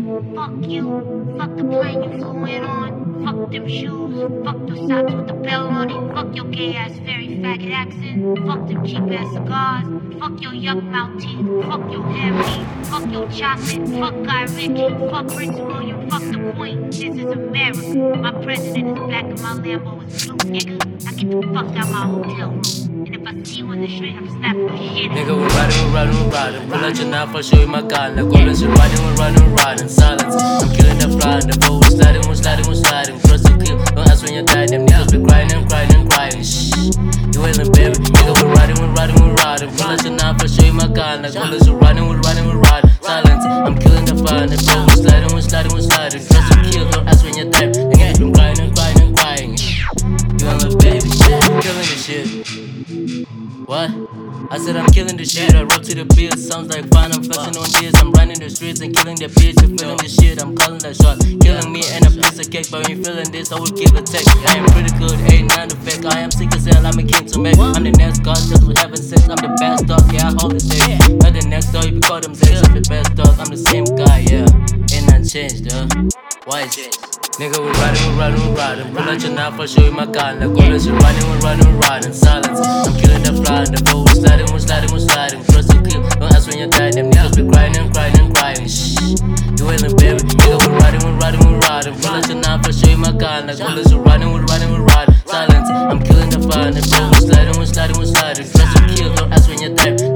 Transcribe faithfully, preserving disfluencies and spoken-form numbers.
Fuck you. Fuck the plane you flew in on. Fuck them shoes. Fuck those socks with the bell on it. Fuck your gay ass fairy faggot accent. Fuck them cheap ass cigars. Fuck your yuck mouth teeth. Fuck your hair meat. Fuck your chocolate. Fuck Guy Ritchie. Fuck Prince William. Fuck the Queen. This is America. My president is black and my Lambo is blue, nigga. I get the fuck out my hotel room. And if I see you in the street, I'm snapping the shit out. Nigga, we're riding, we're riding, we're riding. Pull out your knife, I'll show you my gun. Like always, we're riding, we're riding, we're riding. Silence, I'm killing the fly. The boat, we're sliding, we're sliding, we're sliding. Cross the kill, don't ask when you're dying. Them niggas be crying and crying and crying. Shh, you ain't the baby. Nigga, we're riding, we're riding, we're riding. Pull out your knife, I'll show you my gun. Like always, we're riding, we're riding, we're riding. Silence, I'm killing the fly. The boat, we're sliding, we're sliding, we're sliding. Cross the kill, don't ask when you're dying. Them niggas be crying and crying and crying. You ain't the baby, killing the shit. What? I said I'm killing the shit, I roll to the beat, sounds like fun, I'm flexing on this. I'm running the streets and killing the bitch, you feeling the shit, I'm calling that shot. Killing me and a piece of cake, but when you feeling this, I will give a text. I am pretty good, ain't none to fake, I am sick as hell, I'm a king to make. I'm the next god, just with heaven sex, I'm the best dog, yeah, I hold the stage. Not the next dog, you can call them sex, I'm the best dog, I'm the same guy, yeah. Ain't nothing changed, uh. Why is it? Nigga, we're riding, we're riding, we're riding. Pull out your knife, I'll show you my gun. Like always, we're riding, we're riding, we're riding. Silence, I'm killing the fly. The boat, we're sliding, we're sliding, we're sliding. Cross the kill, don't ask when you're dying. Them niggas be crying and crying and crying. Shh, you ain't the baby. Nigga, we're riding, we're riding, we're riding. Pull out your knife, I'll show you my gun. Like always, we're riding, we're riding, we're riding. Silence, I'm killing the fly. The boat, we're sliding, we're sliding, we're sliding. Cross the kill, don't ask when you're dying.